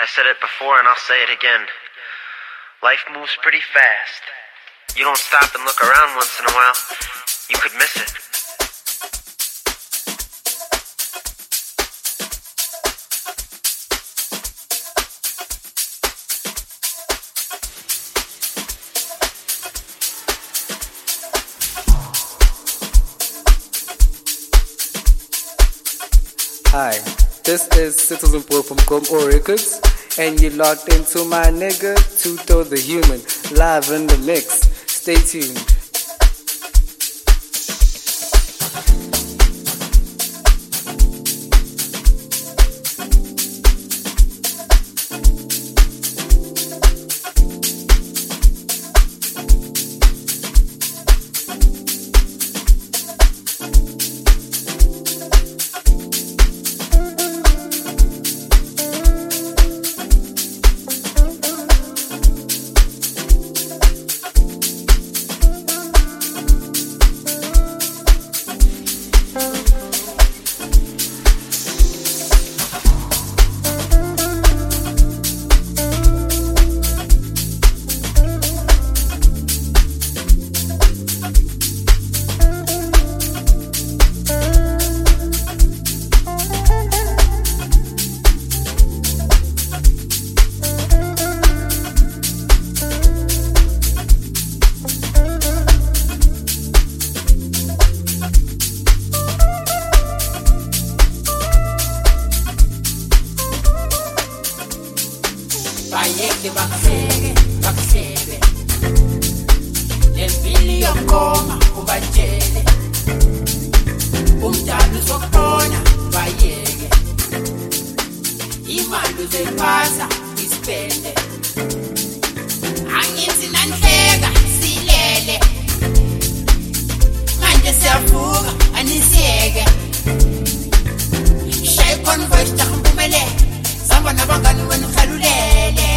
I said it before and I'll say it again. Life moves pretty fast. You don't stop and look around once in a while, you could miss it. Hi, this is Citizen Boy from Gom Records, and you're locked into my nigga, Tuto the Human, live in the mix. Stay tuned. Bayeke bakusebe lempili yokoma ubatshele umdala uzokubona bayeke imali uzoyiphatha isipende angithi nanhleka silele manje siyavuka anisiyeke shayi convoy sijampumele samba nabangani wena ukhalulele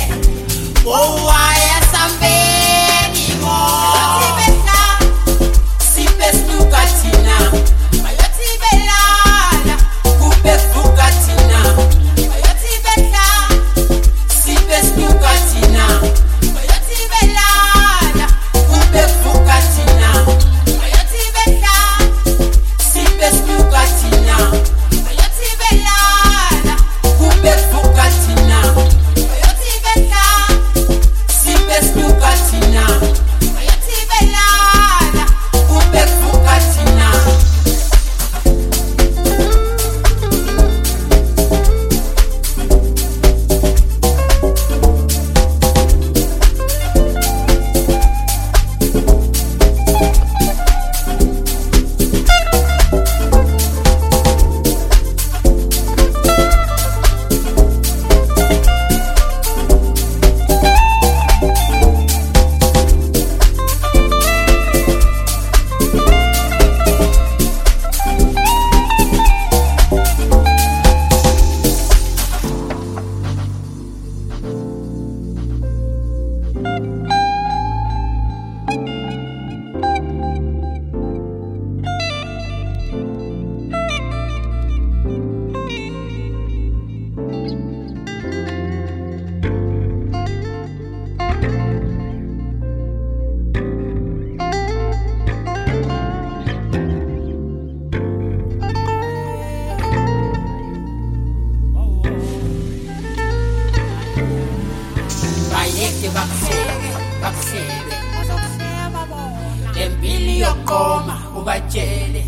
waya sambeni mo sibetha sibesukathina bayothi belala kubesukathina bayothi betha sibesukathina bayothi belala kubesukathina bayothi betha sibesukathina bayothi belala kubesukathina bayothi betha sibesukathina bayothi belala kubesukathina bakusebe lempili yokoma ubatshele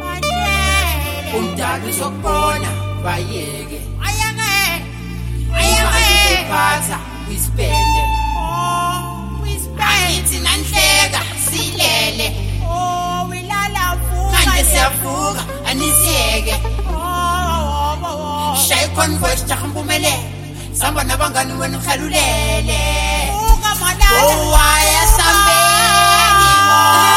umdala uzokubona bayeke ayeke isipende angithi nanhleka silele manje siyavuka anisiyeke shayi convoy sijampumele samba nabangani wena ukhalulele waya sambeni mo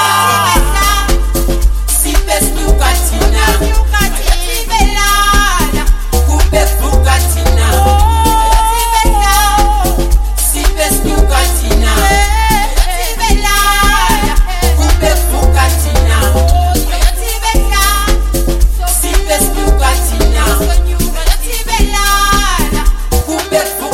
sibesukathina bayothi belala kubesukathina bayothi betha sibesukathina bayothi belala kubesukathina bayothi betha sibesukathina bayothi belala kubesukathina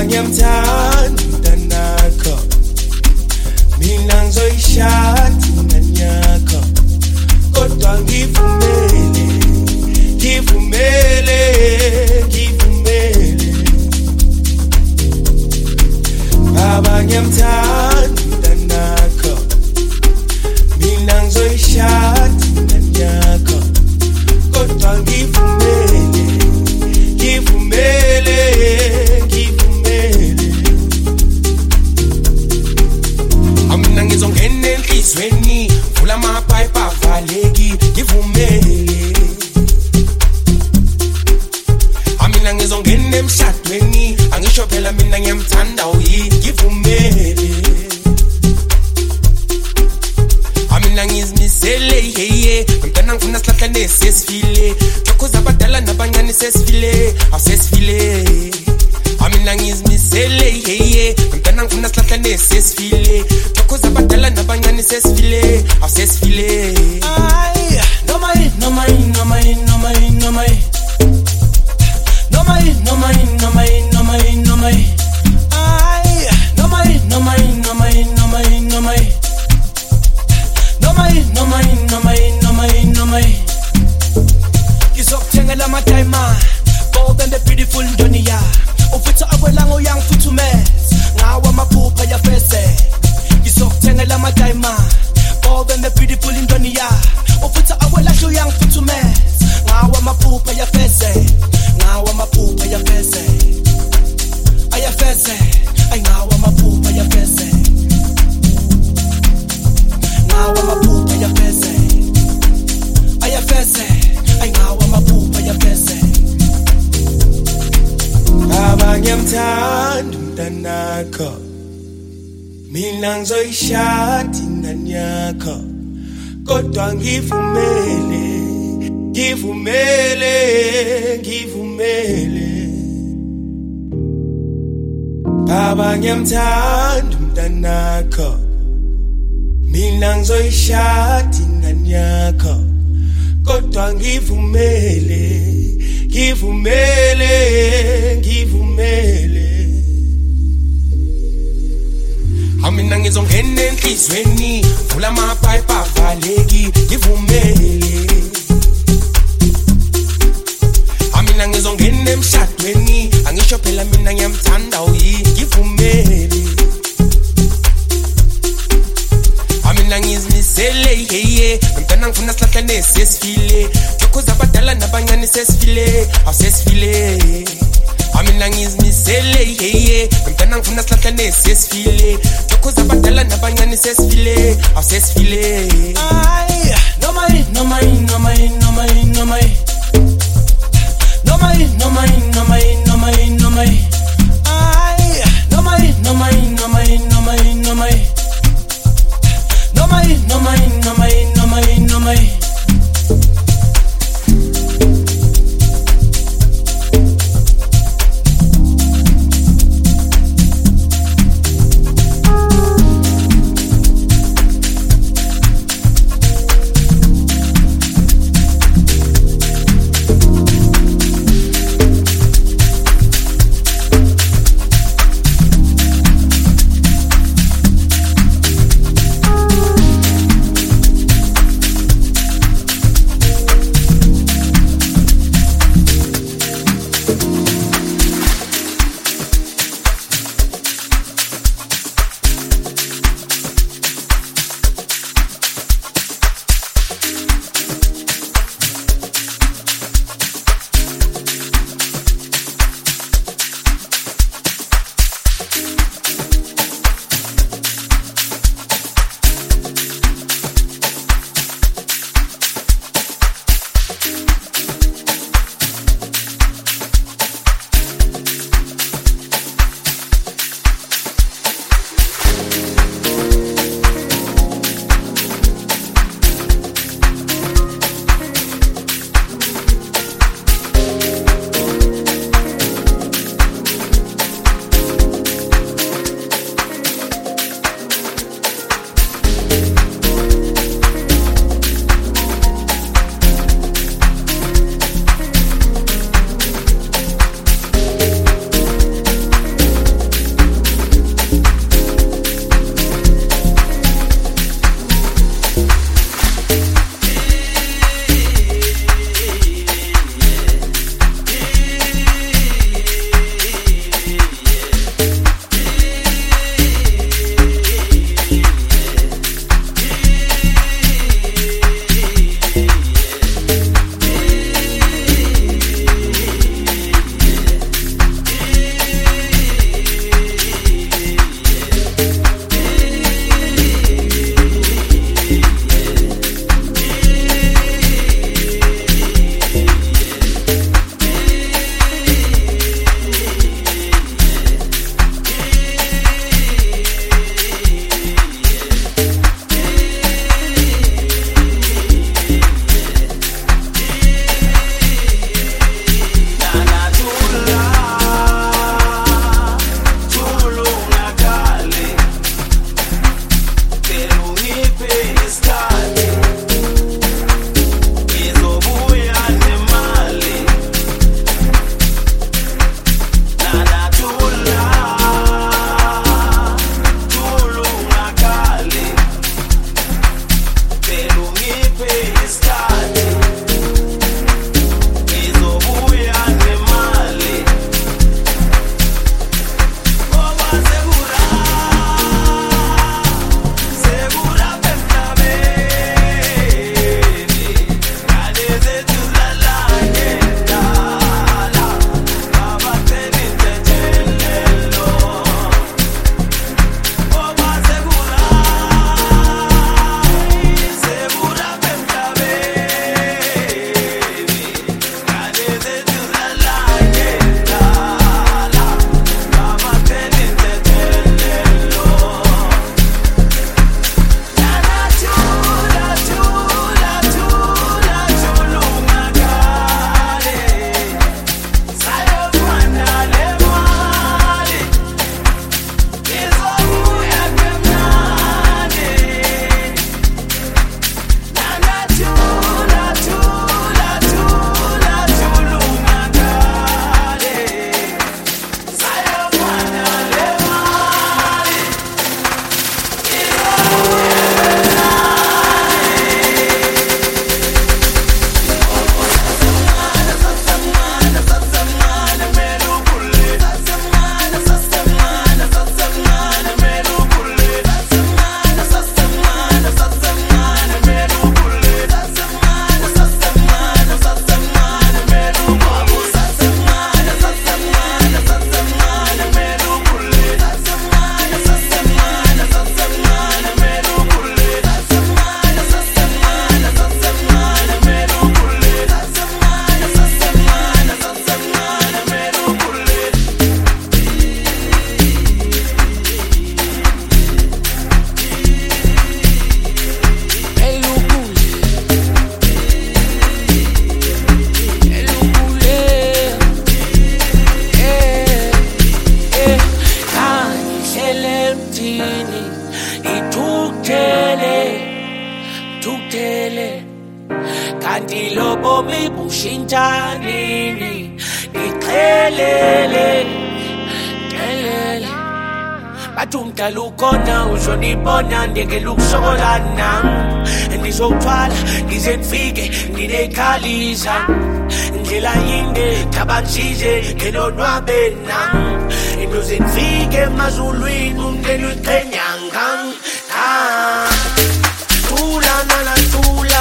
ngiyamthanda umntanakho, mina ngizoyishada ingane yakho, kodwa ngivumele, ngivumele, ngivumele. Baba ngiyamthanda umntanakho, mina ngizoyishada ingane yakho, kodwa ngivumele, ngivumele, ngivumele. Amina ngizongena enhlizweni, vula amaphayiphi avaleki, ngivumele. Amina ngizongena emshadweni, angisho phela mina ngiyamthanda uyi, ngivumele. Amina ngizimisele yeye, mntana ngifuna sihlahlane sesifile, lokho abadala nabancane sesifile, awusesifile. Amina ngizimisele yeye, mntana ngifuna sihlahlane sesifile, lokho abadala nabancane sesifile, awusesifile. Ay, no mai, no mai, no mai, no mai, no mai. No mai, no mai, no mai, no mai, no mai. Ay, no mai, no mai, no mai, no mai, no mai. No mai, no mai, no mai, no mai, no mai. Ngizokuthenga amadayima, gold and the beautiful dunia. Ufitha abelang uyang futhumes, ngawa maphupha yafese. Ngizokuthenga amadayima, gold and the beautiful dunia. Ufitha abelang uyang futhumes, ngawa maphupha yafese, ngawa maphupha yafese. Ayafese, ay ngawa maphupha yafese. Ngawa maphupha yafese. Ayafese, ay ngawa maphupha yafese. Baba ngiyamthanda umntanakho, mina ngizoyishada ingane yakho, kodwa ngivumele, ngivumele, ngivumele. Baba ngiyamthanda umntanakho, mina ngizoyishada ingane yakho, kodwa ngivumele, ngivumele, ngivumele. Amina ngizongena enhlizweni, vula amaphayiphi avaleki, ngivumele. Amina ngizongena emshadweni, angisho phela mina ngiyamthanda uyi, ngivumele. Amina ngizimisele yeye, mntana ngifuna sihlahlane sesifile, lokho abadala nabancane sesifile, awusesifile. Amina ngizimisele yeye, mntana ngifuna sihlahlane sesifile, lokho abadala nabancane sesifile, awusesifile. Ay, no mai, no mai, no mai, no mai, no mai. No mai, no mai, no mai, no mai, no mai. Ay, no mai, no mai, no mai, no mai, no mai. No mai, no mai, no mai, no mai, no mai. Ndizotwala ngize ngifike nginekhalisa indlela yinde kabansize ngelonwabe nami induze ngifike emazulwini umndeni uyiqhenyanga tula nana tula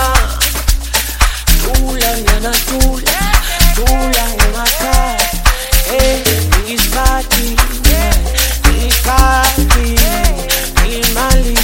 tula nana tula tula ngemakhaya ngiyisikhathi ngiyisikhathi ngiyimali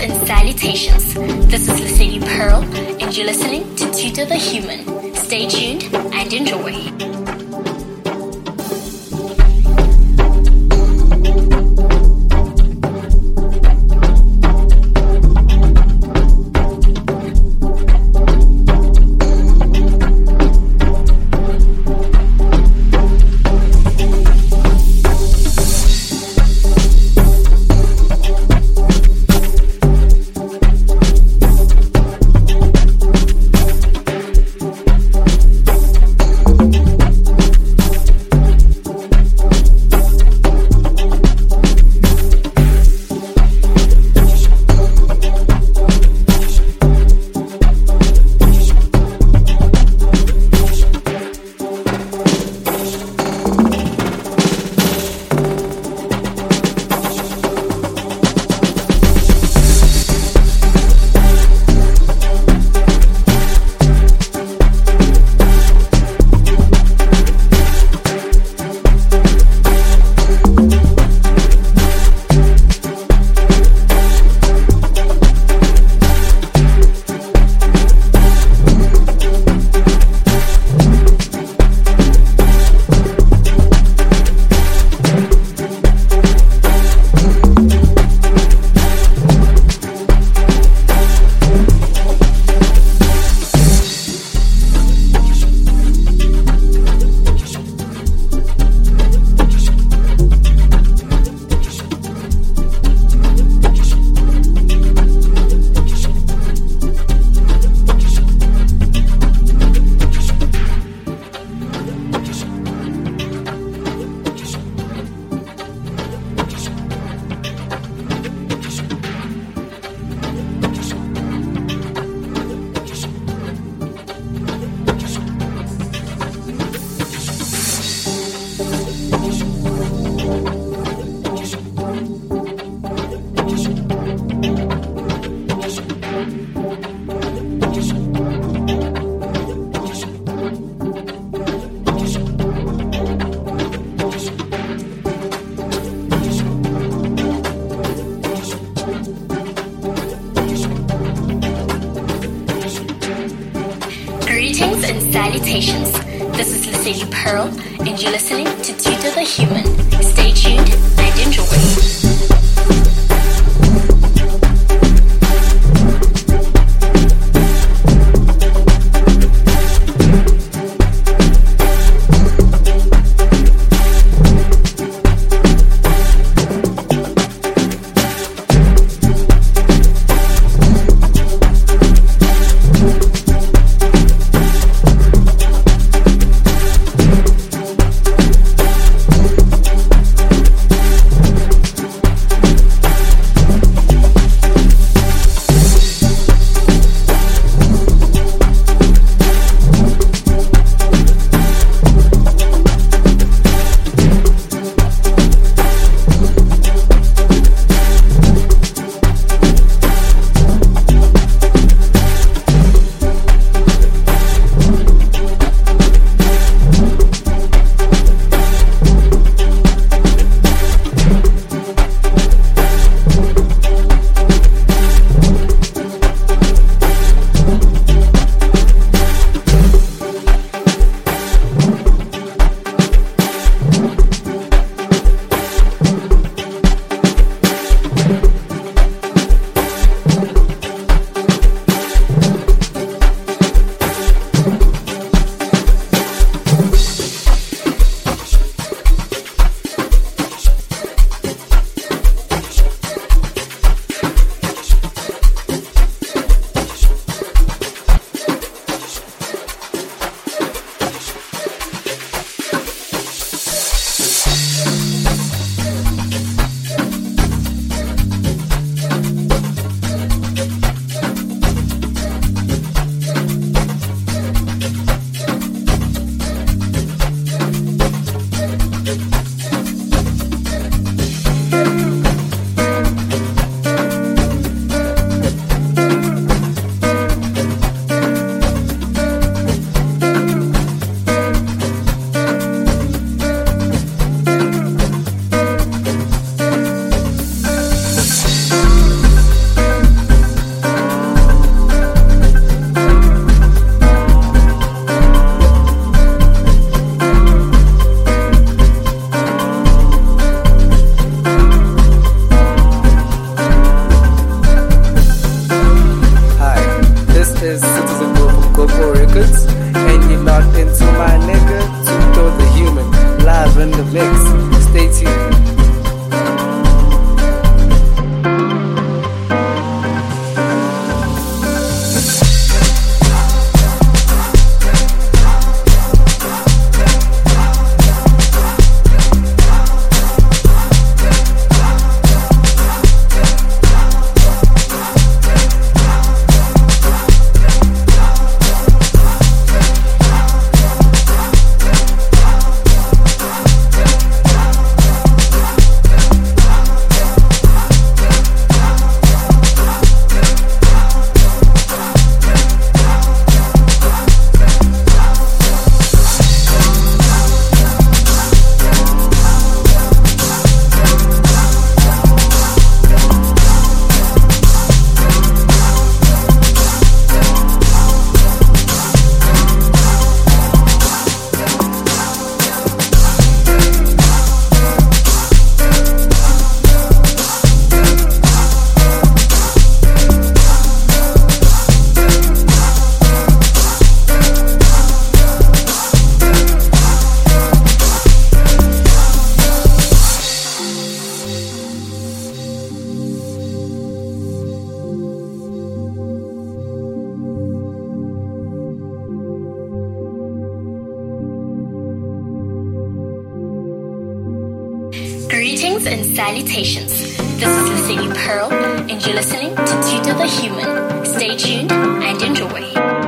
and salutations. This is Leslie Pearl, and you're listening to Tutor the Human. Stay tuned and enjoy. Greetings and salutations. This is Leslie Pearl, and you're listening to Tutor the Human. Stay tuned and enjoy. and salutations. This is Leslie Pearl, and you're listening to Tutor the Human. Stay tuned and enjoy.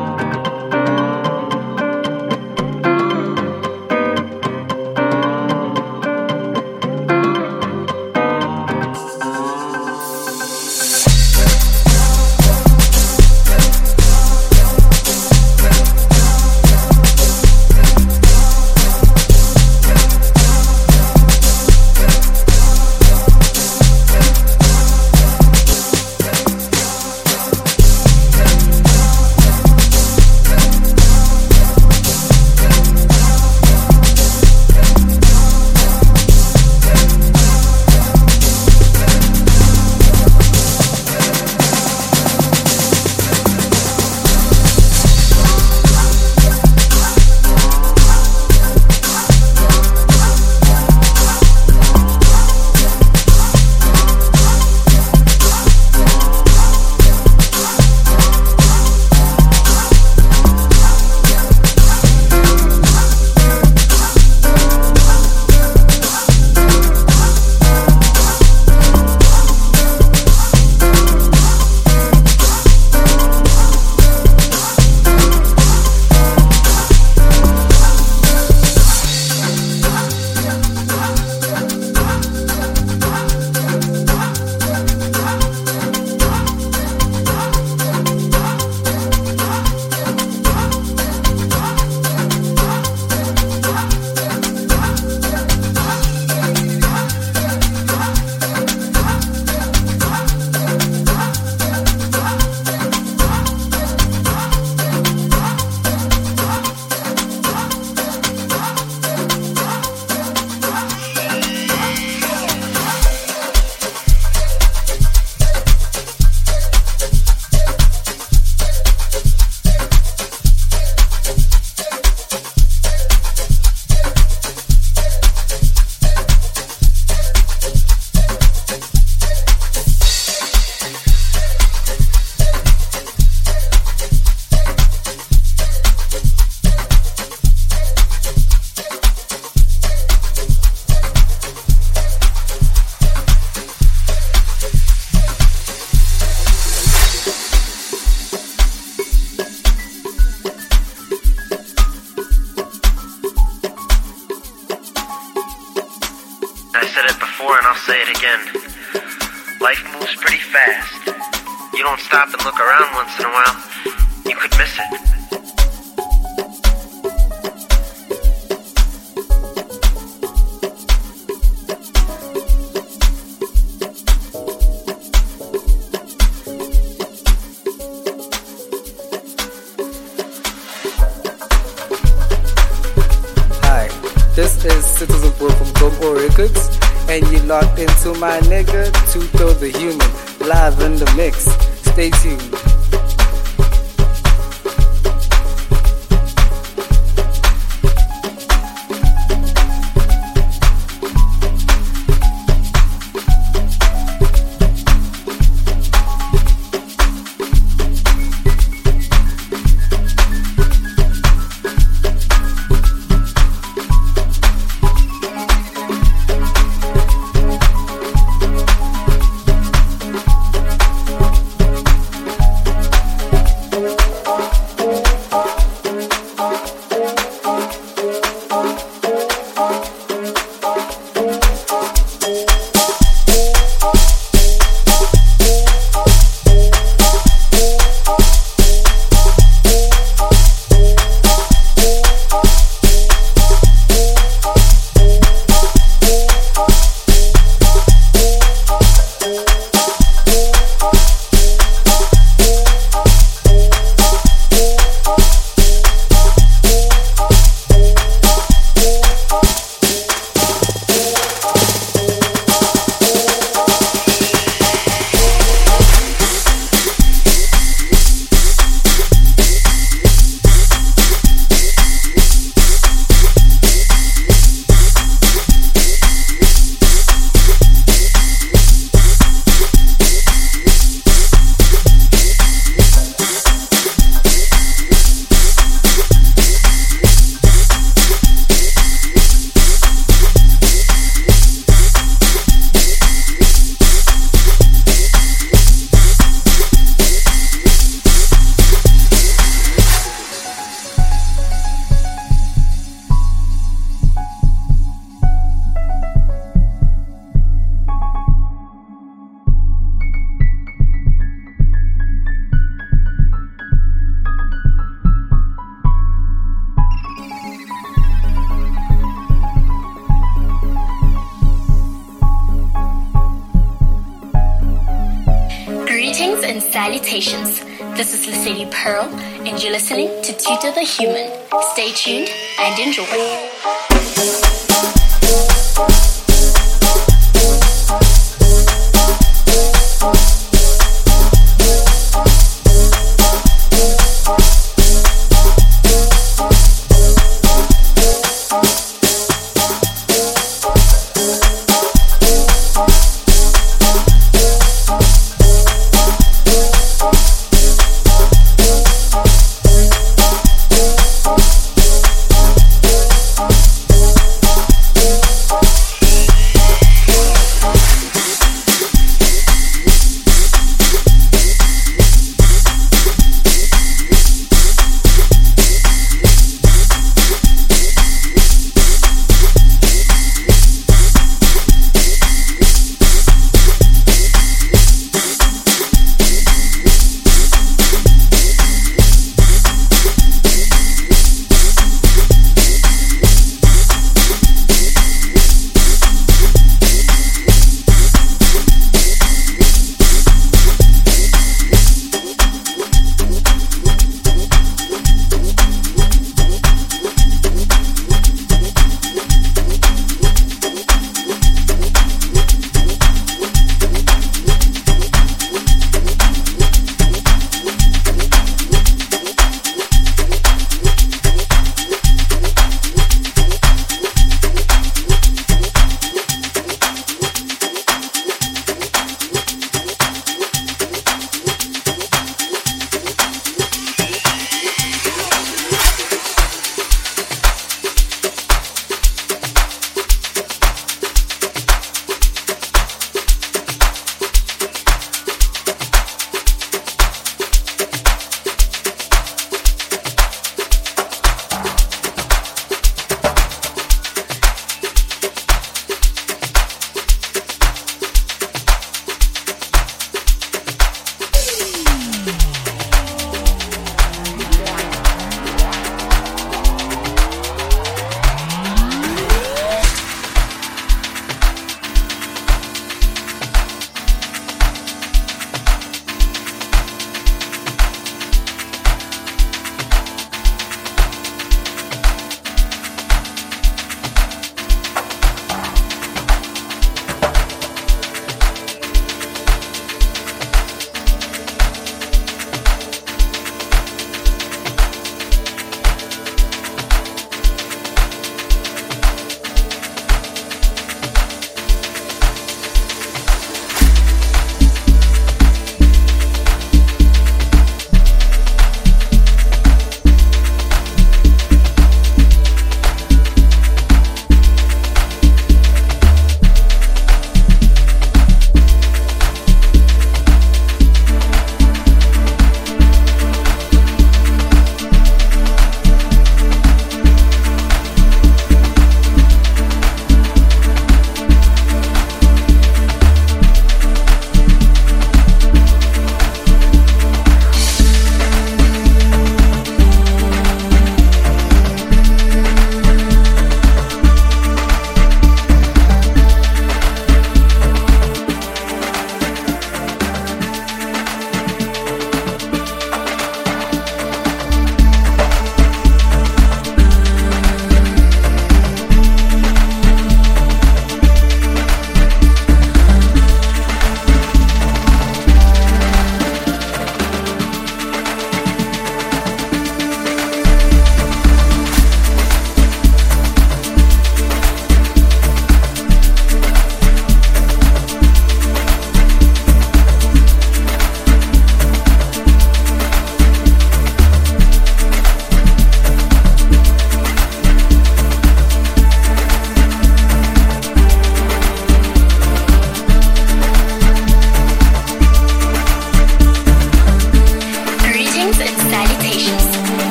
say it again. Life moves pretty fast. You don't stop and look around once in a while, you could miss it. This is Citizen Pro from Go Records, and you locked into my nigga, Tuto the Human, live in the mix. Stay tuned. Greetings and salutations. This is Lesedi Pearl, and you're listening to Tutor the Human. Stay tuned and enjoy.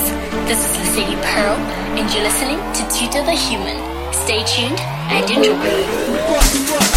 This is Leslie Pearl, and you're listening to Tutor the Human. Stay tuned and enjoy.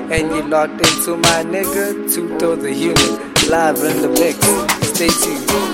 and you locked into my nigga, Tuto the Human, live in the mix. Stay tuned.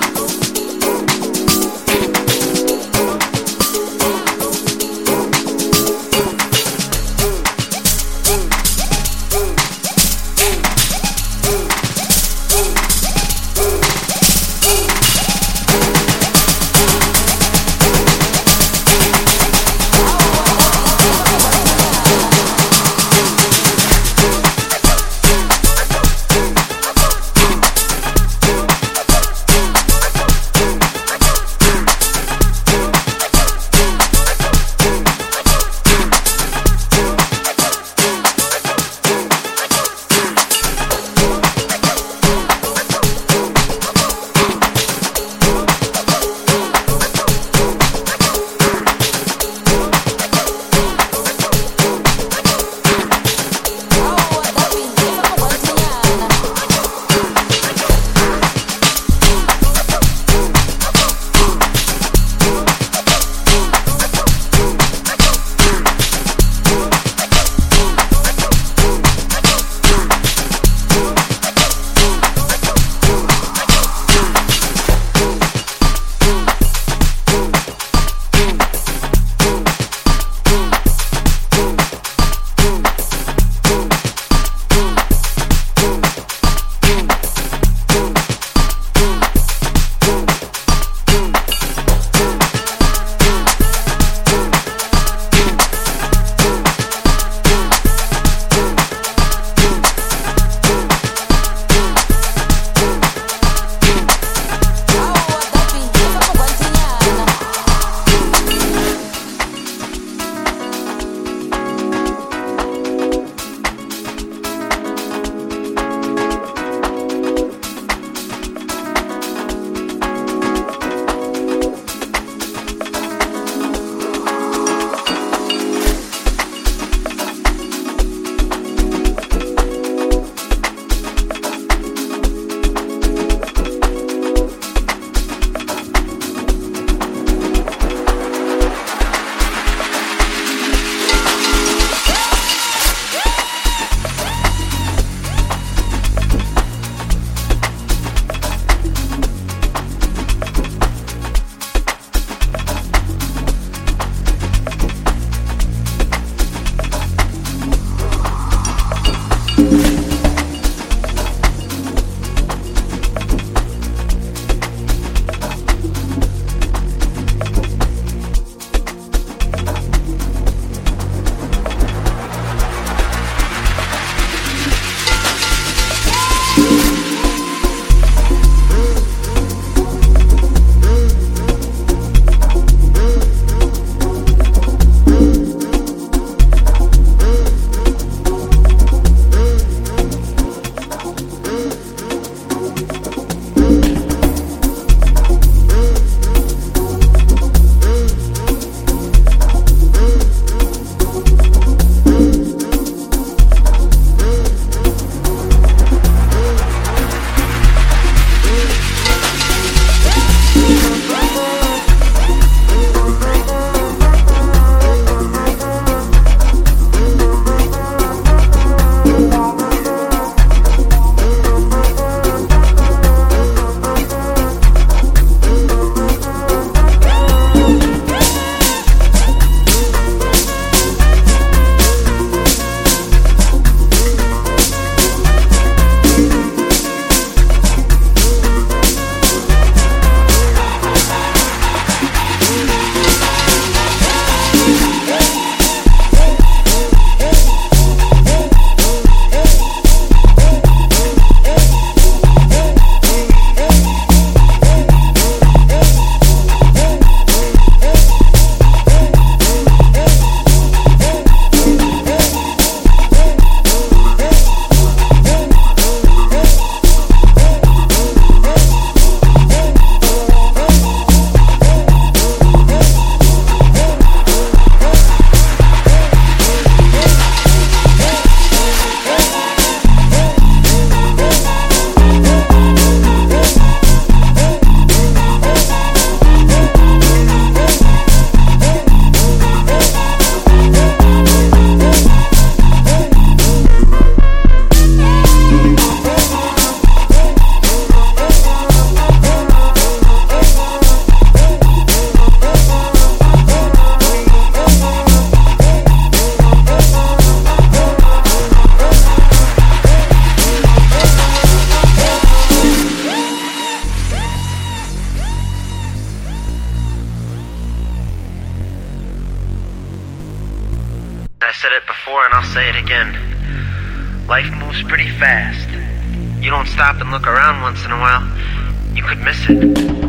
and I'll say it again. Life moves pretty fast. You don't stop and look around once in a while, you could miss it.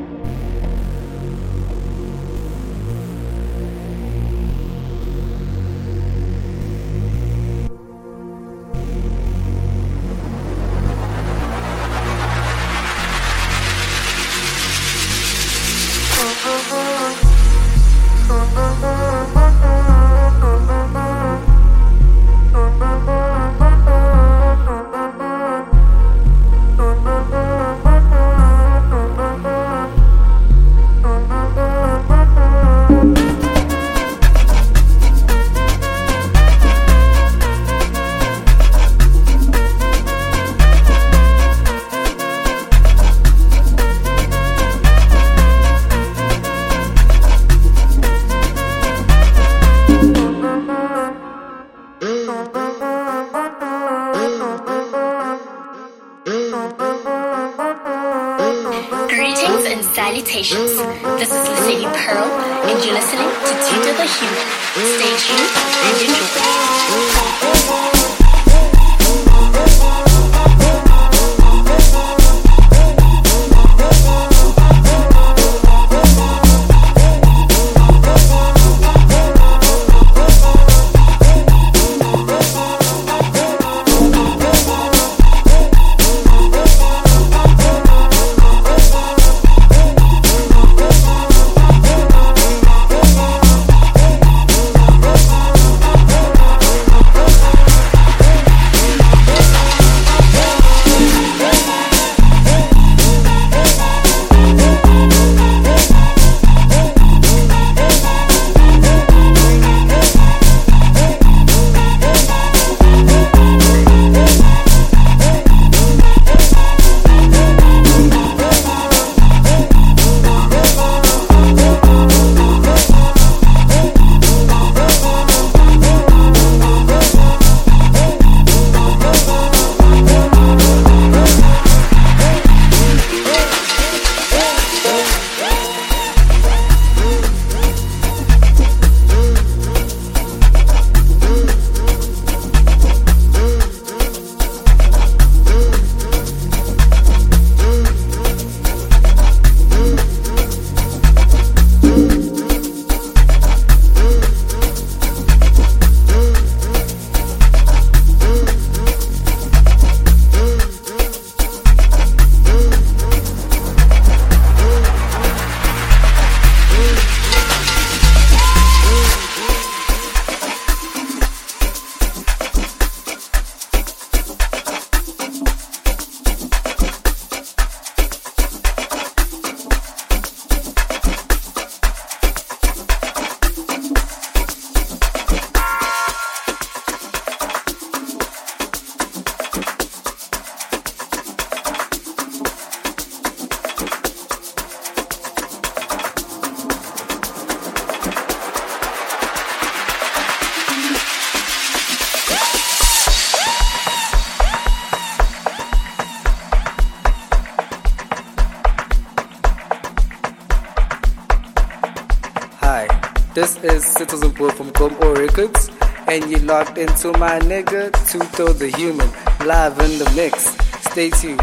Greetings and salutations. This is Lady Pearl, and you're listening to Tutor the Human. Stay tuned and enjoy. This is Citizen Boy from Como Records, and you locked into my nigga, Tuto the Human, live in the mix. Stay tuned.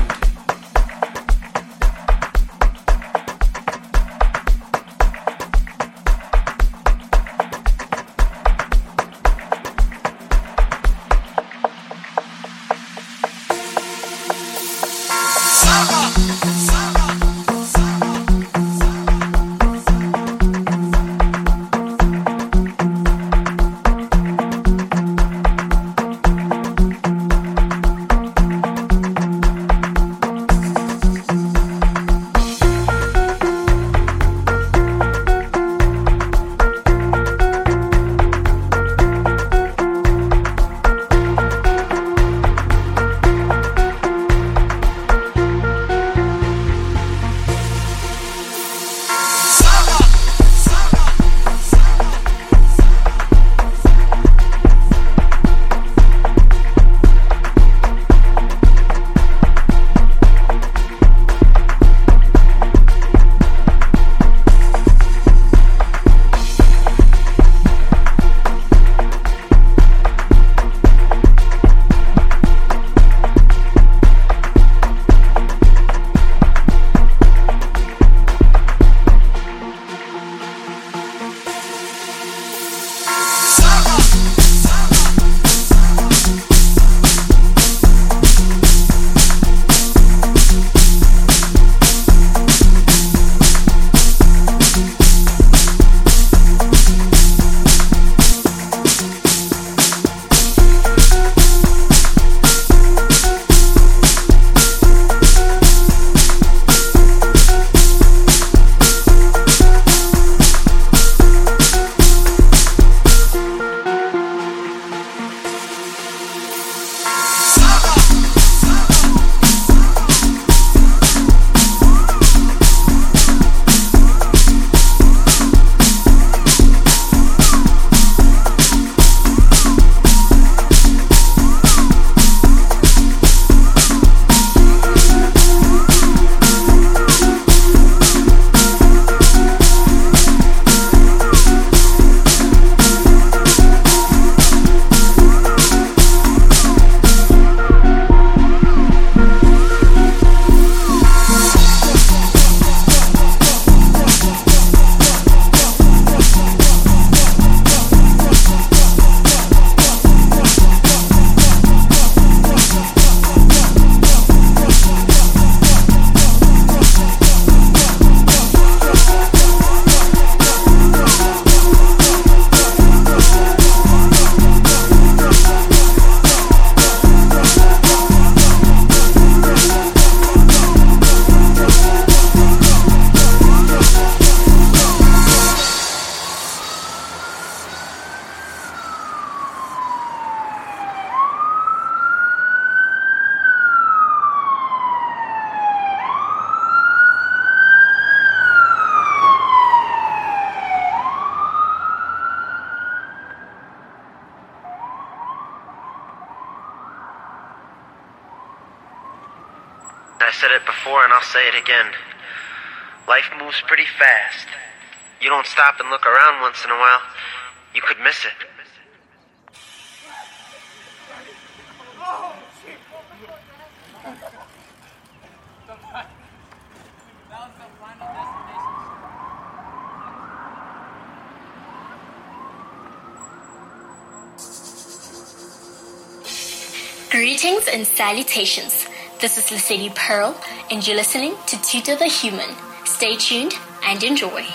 I said it before and I'll say it again. Life moves pretty fast. You don't stop and look around once in a while, you could miss it. Greetings and salutations. This is Lesedi Pearl, and you're listening to Tutor the Human. Stay tuned and enjoy.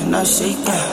man, I shake her.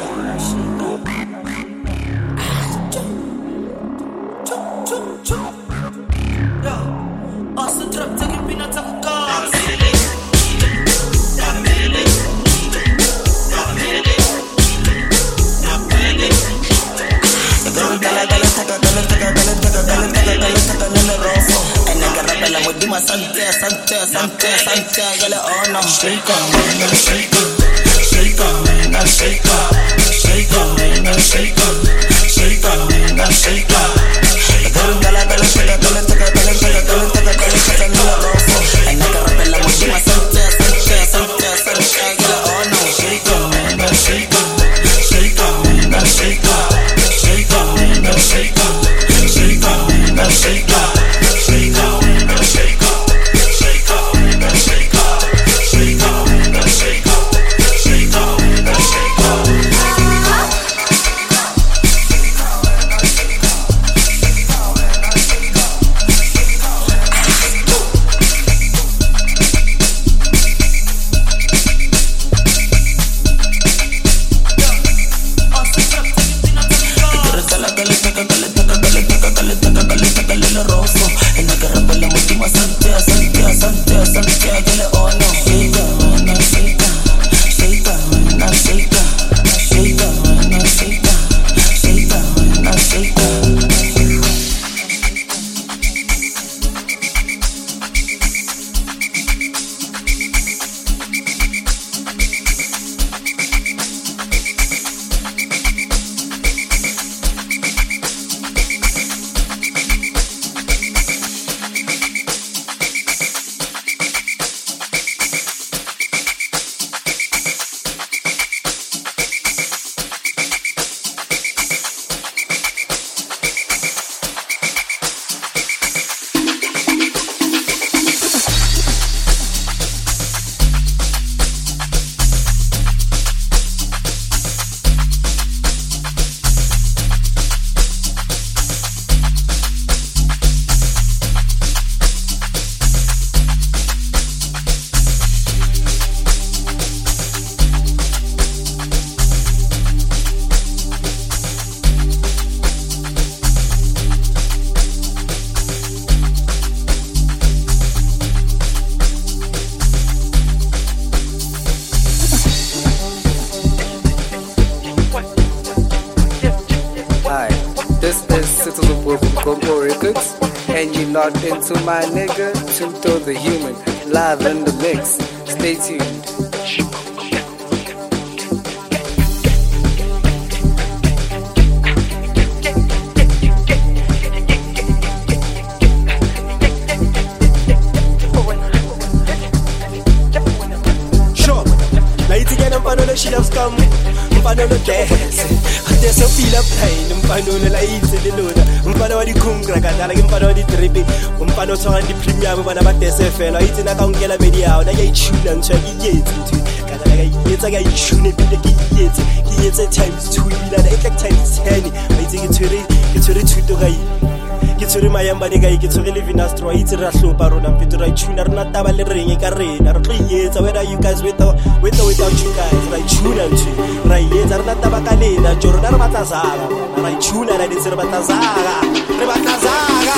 Locked into my nigga, Tuto the Human, live in the mix. Stay tuned. Sure, like to get up on the she loves come. Mfano lo dance, adesso feel up pain. Mfano lo laitse le lona. Mfano wa di kungra kadala ke mfano wa di trippy. Mfano tshwana di premium bana ba dance fela. Itse na ka ngela media ona ya ichula ntse ke yetse. Kadala ka yetsa ka ishune pele ke yetse. Ke yetse times 2 bila na like times 10. Itse ke tsere thuto ga ke tsere mayamba ne ga ke tsere le vinastro itse ra hlopa rona mfito ra ichuna rena taba le reng ka rena re tlo yetsa whether you guys without you guys ra ichuna ntse ra yetsa rena taba ka lena jo rona re batla zaga ra ichuna la ditse re batla zaga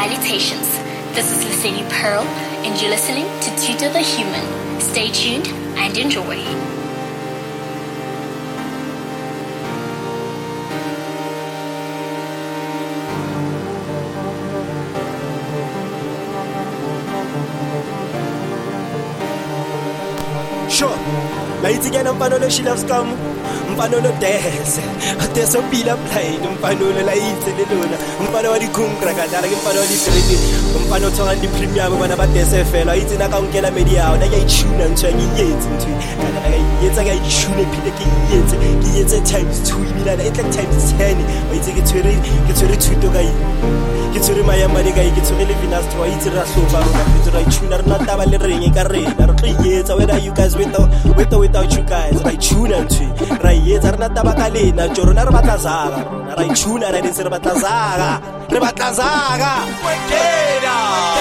salutations. This is Leslie Pearl, and you're listening to Tutor the Human. Stay tuned and enjoy. Sure, la itse ke mpanolo she loves come mpanolo dance ate so pila plain mpanolo la itse le lona mpano wa dikhungra ka dala ke mpano wa ditriti mpano tsonga di premium bana ba dance fela itse na ka nkela media o na ya itshuna ntse ngi yetse ntwe kana ga yetsa ga itshune phile ke yetse times 2 ibila na etla times 10 ba itse ke tswere thuto ga ke tswere mayamane ga ke tswere le Venus twa itse ra hloba rona ke tswere itshuna rena taba le reng ka rena re tlo yetsa whether you guys without you guys ra itshuna ntwe ra yetsa rena taba ka lena jorona re batla zaga rona ra itshuna ra dintse re batla zaga wekena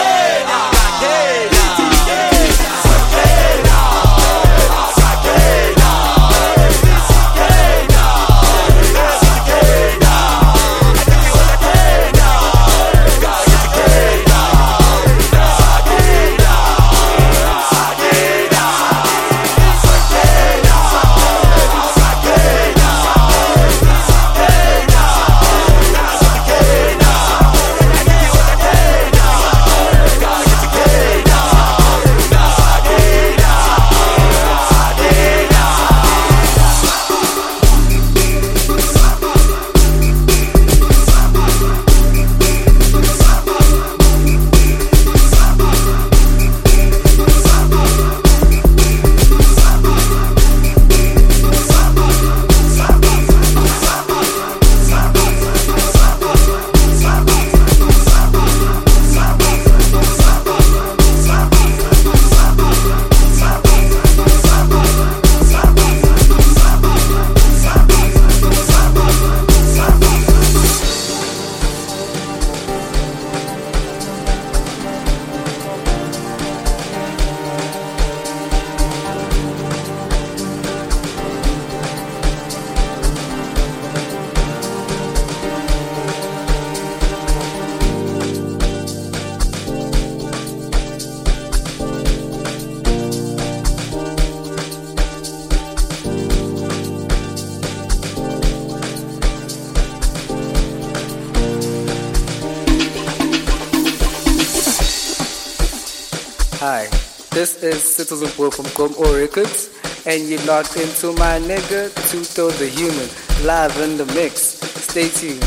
Hi, this is Citizen Boy from Kom Records, and you're locked into my nigga, Tuto the Human, live in the mix. Stay tuned.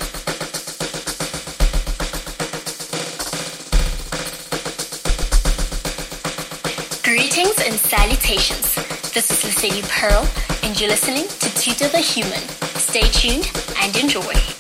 Greetings and salutations. This is Leslie Pearl, and you're listening to Tutor the Human. Stay tuned and enjoy.